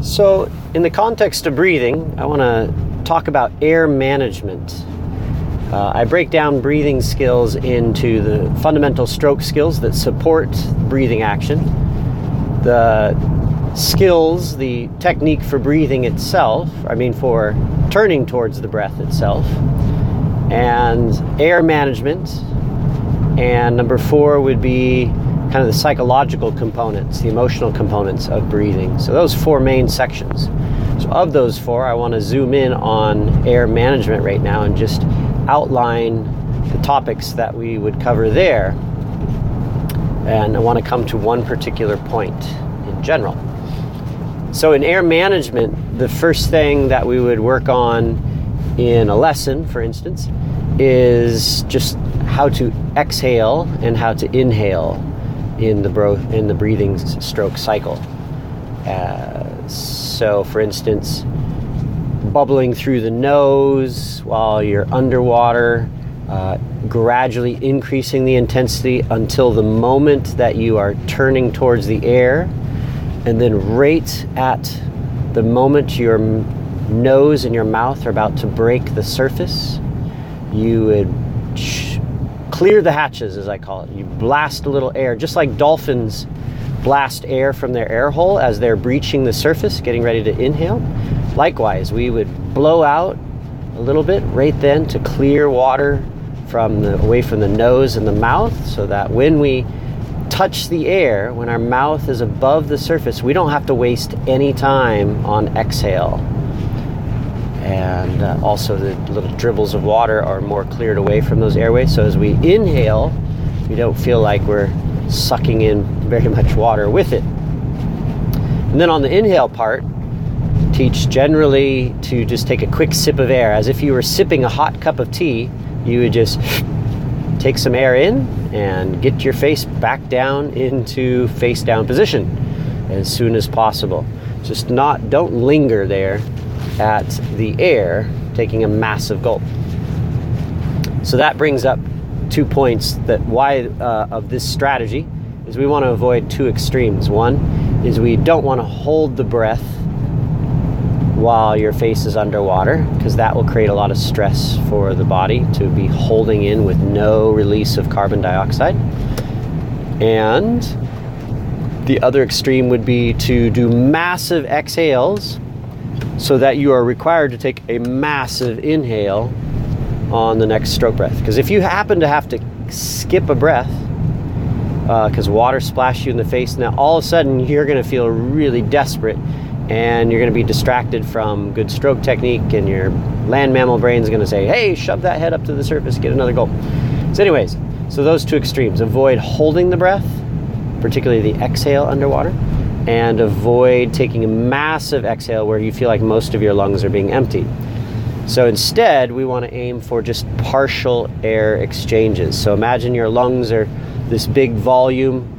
So in the context of breathing, I want to talk about air management. I break down breathing skills into the fundamental stroke skills that support breathing action, the skills, the technique for breathing itself, for turning towards the breath itself, and air management. And number 4 would be kind of the psychological components, the emotional components of breathing. So those 4 main sections. So of those 4, I want to zoom in on air management right now and just outline the topics that we would cover there. And I want to come to one particular point in general. So in air management, the first thing that we would work on in a lesson, for instance, is just how to exhale and how to inhale in the breathing stroke cycle. So for instance, bubbling through the nose while you're underwater, gradually increasing the intensity until the moment that you are turning towards the air, and then right at the moment your nose and your mouth are about to break the surface, you would clear the hatches, as I call it. You blast a little air, just like dolphins blast air from their air hole as they're breaching the surface, getting ready to inhale. Likewise, we would blow out a little bit right then to clear water away from the nose and the mouth, so that when we touch the air, when our mouth is above the surface, we don't have to waste any time on exhale. And also the little dribbles of water are more cleared away from those airways. So as we inhale, we don't feel like we're sucking in very much water with it. And then on the inhale part, teach generally to just take a quick sip of air. As if you were sipping a hot cup of tea, you would just take some air in and get your face back down into face down position as soon as possible. Don't linger there at the air, taking a massive gulp. So that brings up 2 points that why of this strategy is we want to avoid 2 extremes. One is we don't want to hold the breath while your face is underwater, because that will create a lot of stress for the body to be holding in with no release of carbon dioxide. And the other extreme would be to do massive exhales so that you are required to take a massive inhale on the next stroke breath. Because if you happen to have to skip a breath because water splashed you in the face, now all of a sudden you're going to feel really desperate and you're going to be distracted from good stroke technique, and your land mammal brain is going to say, hey, shove that head up to the surface, get another gulp. So anyways, so those 2 extremes. Avoid holding the breath, particularly the exhale underwater, and avoid taking a massive exhale where you feel like most of your lungs are being emptied. So instead, we want to aim for just partial air exchanges. So imagine your lungs are this big volume,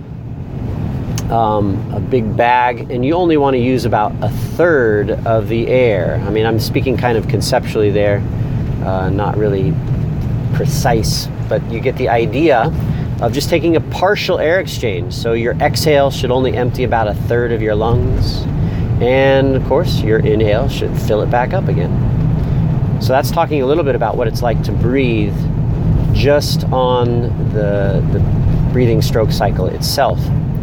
a big bag, and you only want to use about 1/3 of the air. I'm speaking kind of conceptually there, not really precise, but you get the idea of just taking a partial air exchange. So your exhale should only empty about 1/3 of your lungs, and of course your inhale should fill it back up again. So that's talking a little bit about what it's like to breathe just on the breathing stroke cycle itself.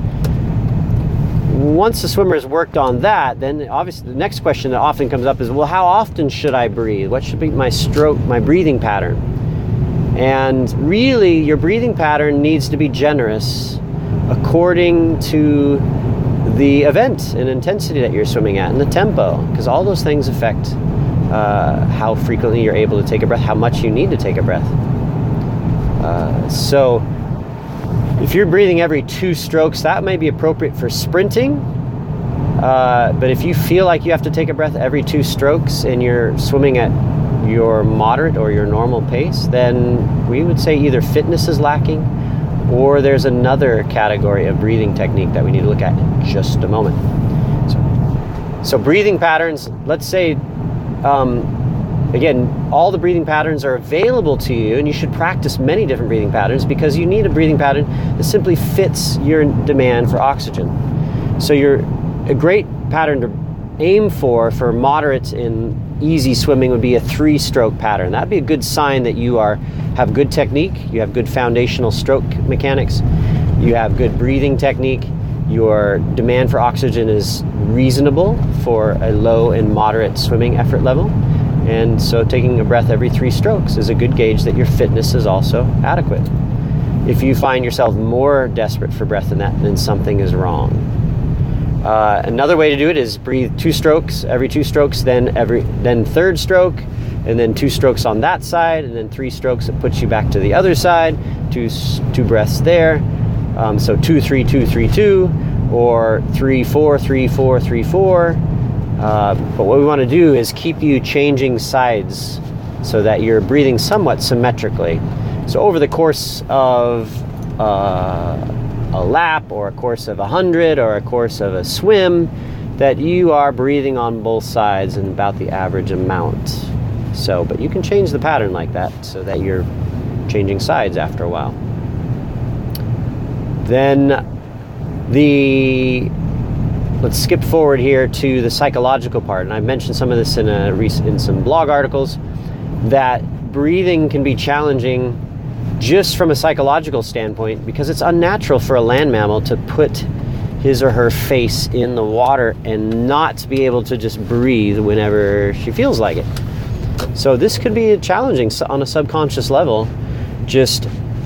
Once the swimmer has worked on that, then obviously the next question that often comes up is, well, how often should I breathe? What should be my breathing pattern? And really, your breathing pattern needs to be generous according to the event and intensity that you're swimming at and the tempo, because all those things affect how frequently you're able to take a breath, how much you need to take a breath. So if you're breathing every 2 strokes, that may be appropriate for sprinting. But if you feel like you have to take a breath every 2 strokes and you're swimming at your moderate or your normal pace, then we would say either fitness is lacking or there's another category of breathing technique that we need to look at in just a moment. So breathing patterns, let's say, again, all the breathing patterns are available to you, and you should practice many different breathing patterns because you need a breathing pattern that simply fits your demand for oxygen. So a great pattern to aim for moderate and easy swimming would be a 3-stroke pattern. That'd be a good sign that you have good technique, you have good foundational stroke mechanics, you have good breathing technique, your demand for oxygen is reasonable for a low and moderate swimming effort level. And so taking a breath every 3 strokes is a good gauge that your fitness is also adequate. If you find yourself more desperate for breath than that, then something is wrong. Another way to do it is breathe 2 strokes, every 2 strokes, then 3rd stroke, and then 2 strokes on that side, and then 3 strokes that puts you back to the other side, two breaths there. So 2, 3, 2, 3, 2, or 3, 4, 3, 4, 3, 4. But what we want to do is keep you changing sides so that you're breathing somewhat symmetrically. So over the course of a lap, or a course of 100, or a course of a swim, that you are breathing on both sides in about the average amount. So, but you can change the pattern like that so that you're changing sides after a while. Then let's skip forward here to the psychological part. And I've mentioned some of this in some blog articles, that breathing can be challenging just from a psychological standpoint, because it's unnatural for a land mammal to put his or her face in the water and not be able to just breathe whenever she feels like it. So this could be challenging on a subconscious level. Just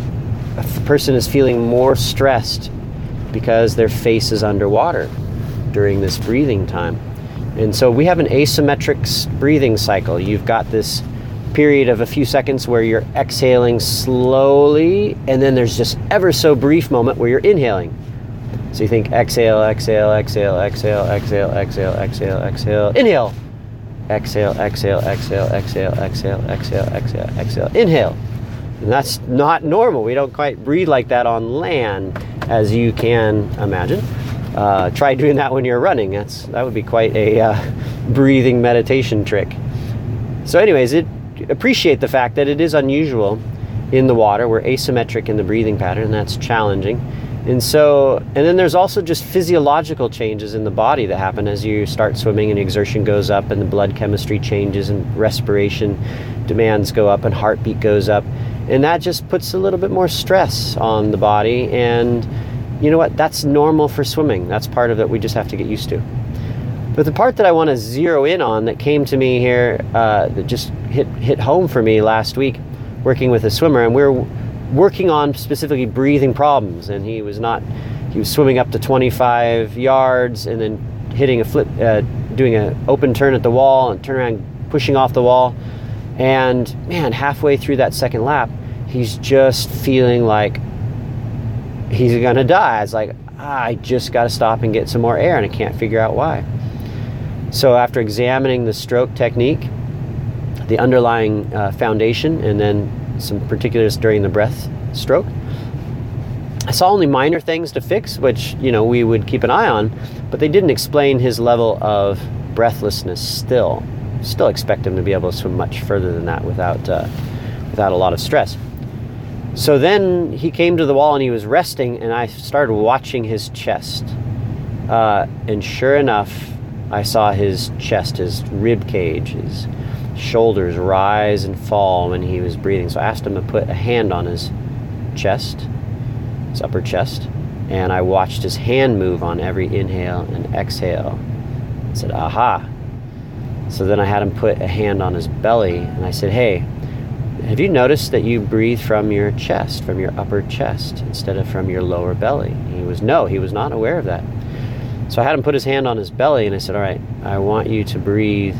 a person is feeling more stressed because their face is underwater during this breathing time. And so we have an asymmetric breathing cycle. You've got this period of a few seconds where you're exhaling slowly, and then there's just ever so brief moment where you're inhaling. So you think exhale, exhale, exhale, exhale, exhale, exhale, exhale, exhale, inhale. Exhale, exhale, exhale, exhale, exhale, exhale, exhale, exhale, inhale. And that's not normal. We don't quite breathe like that on land, as you can imagine. Try doing that when you're running. That would be quite a breathing meditation trick. So anyways, appreciate the fact that it is unusual in the water. We're asymmetric in the breathing pattern, and that's challenging. And then there's also just physiological changes in the body that happen as you start swimming, and exertion goes up, and the blood chemistry changes, and respiration demands go up, and heartbeat goes up. And that just puts a little bit more stress on the body. And you know what? That's normal for swimming. That's part of it we just have to get used to. But the part that I want to zero in on that came to me here, that just hit home for me last week, working with a swimmer, and we're working on specifically breathing problems. And he was swimming up to 25 yards and then hitting a flip, doing an open turn at the wall and turn around, pushing off the wall. And man, halfway through that second lap, he's just feeling like he's gonna die. It's like, I just got to stop and get some more air, and I can't figure out why. So after examining the stroke technique, the underlying foundation, and then some particulars during the breath stroke, I saw only minor things to fix, which we would keep an eye on, but they didn't explain his level of breathlessness. Still expect him to be able to swim much further than that without a lot of stress. So then he came to the wall and he was resting, and I started watching his chest, and sure enough, I saw his chest, his rib cage, his shoulders rise and fall when he was breathing. So I asked him to put a hand on his chest, his upper chest, and I watched his hand move on every inhale and exhale. I said, aha. So then I had him put a hand on his belly, and I said, hey, have you noticed that you breathe from your chest, from your upper chest, instead of from your lower belly? And he was not aware of that. So I had him put his hand on his belly, and I said, all right, I want you to breathe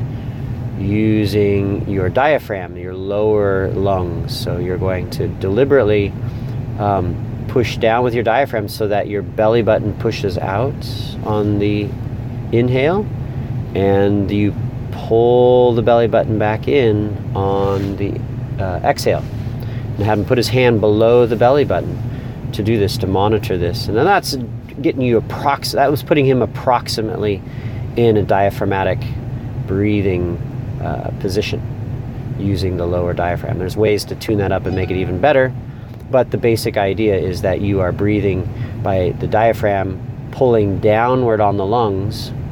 using your diaphragm, your lower lungs. So you're going to deliberately push down with your diaphragm so that your belly button pushes out on the inhale, and you pull the belly button back in on the exhale. And have him put his hand below the belly button to do this, to monitor this. And then that's getting you that was putting him approximately in a diaphragmatic breathing position using the lower diaphragm. There's ways to tune that up and make it even better, but the basic idea is that you are breathing by the diaphragm pulling downward on the lungs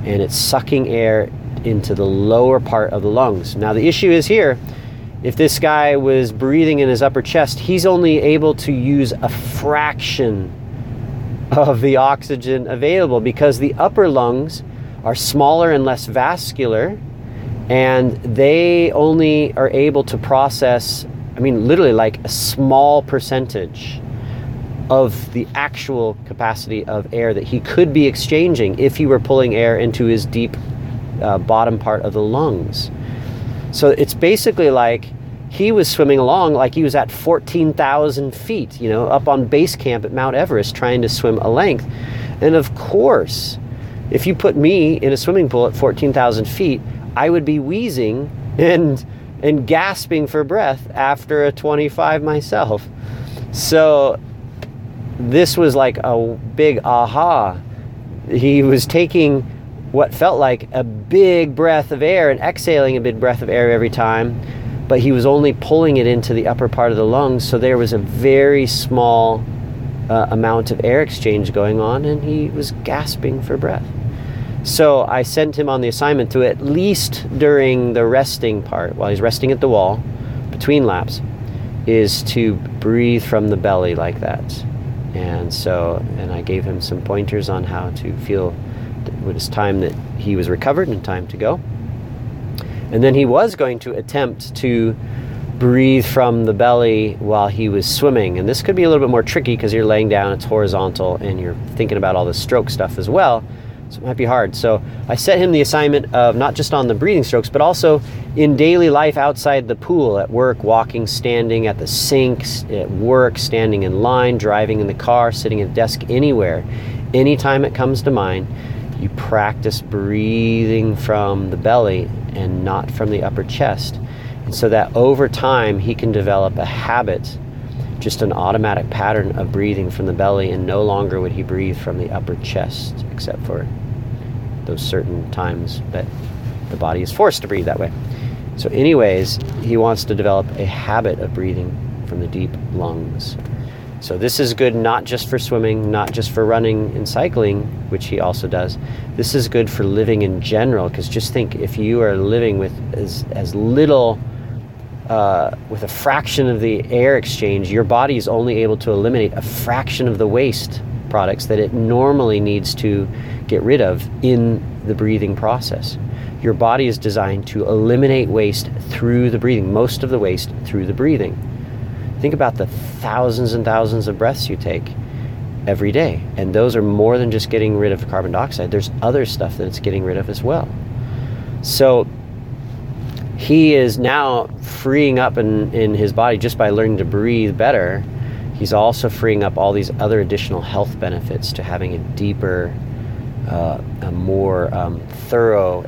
and it's sucking air into the lower part of the lungs. Now the issue is here, if this guy was breathing in his upper chest, he's only able to use a fraction of the oxygen available because the upper lungs are smaller and less vascular, and they only are able to process, literally like a small percentage of the actual capacity of air that he could be exchanging if he were pulling air into his deep bottom part of the lungs. So it's basically like he was swimming along like he was at 14,000 feet, up on base camp at Mount Everest trying to swim a length. And of course, if you put me in a swimming pool at 14,000 feet, I would be wheezing and gasping for breath after a 25 myself. So this was like a big aha. He was taking what felt like a big breath of air and exhaling a big breath of air every time, but he was only pulling it into the upper part of the lungs, so there was a very small amount of air exchange going on, and he was gasping for breath. So I sent him on the assignment to, at least during the resting part, while he's resting at the wall, between laps, is to breathe from the belly like that. And I gave him some pointers on how to feel when it's time that he was recovered and time to go. And then he was going to attempt to breathe from the belly while he was swimming. And this could be a little bit more tricky because you're laying down, it's horizontal, and you're thinking about all the stroke stuff as well. So it might be hard. So I set him the assignment of not just on the breathing strokes, but also in daily life outside the pool, at work, walking, standing at the sinks, at work, standing in line, driving in the car, sitting at a desk, anywhere. Anytime it comes to mind, you practice breathing from the belly and not from the upper chest. And so that over time, he can develop a habit, just an automatic pattern of breathing from the belly, and no longer would he breathe from the upper chest, except for those certain times that the body is forced to breathe that way. So anyways, he wants to develop a habit of breathing from the deep lungs. So this is good not just for swimming, not just for running and cycling, which he also does. This is good for living in general, because just think, if you are living with as little, with a fraction of the air exchange, your body is only able to eliminate a fraction of the waste products that it normally needs to get rid of in the breathing process. Your body is designed to eliminate waste through the breathing, most of the waste through the breathing. Think about the thousands and thousands of breaths you take every day. And those are more than just getting rid of carbon dioxide. There's other stuff that it's getting rid of as well. So he is now freeing up in his body just by learning to breathe better. He's also freeing up all these other additional health benefits to having a deeper, a more thorough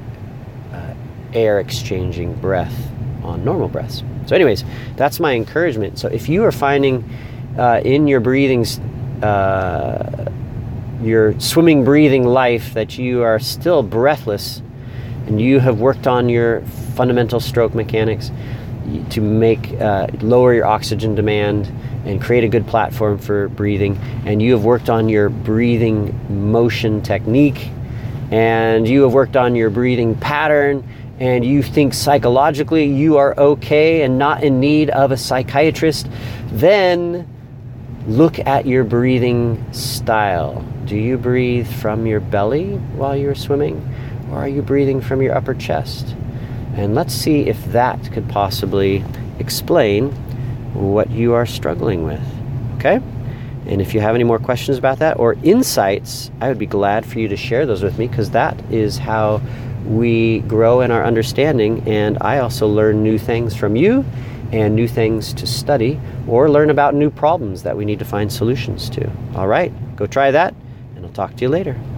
air exchanging breath on normal breaths. So anyways, that's my encouragement. So if you are finding in your breathings, your swimming, breathing life, that you are still breathless, and you have worked on your fundamental stroke mechanics to make lower your oxygen demand and create a good platform for breathing, and you have worked on your breathing motion technique, and you have worked on your breathing pattern, and you think psychologically you are okay and not in need of a psychiatrist, then look at your breathing style. Do you breathe from your belly while you're swimming, or are you breathing from your upper chest? And let's see if that could possibly explain what you are struggling with, okay? And if you have any more questions about that or insights, I would be glad for you to share those with me, because that is how we grow in our understanding, and I also learn new things from you and new things to study, or learn about new problems that we need to find solutions to. All right, go try that, and I'll talk to you later.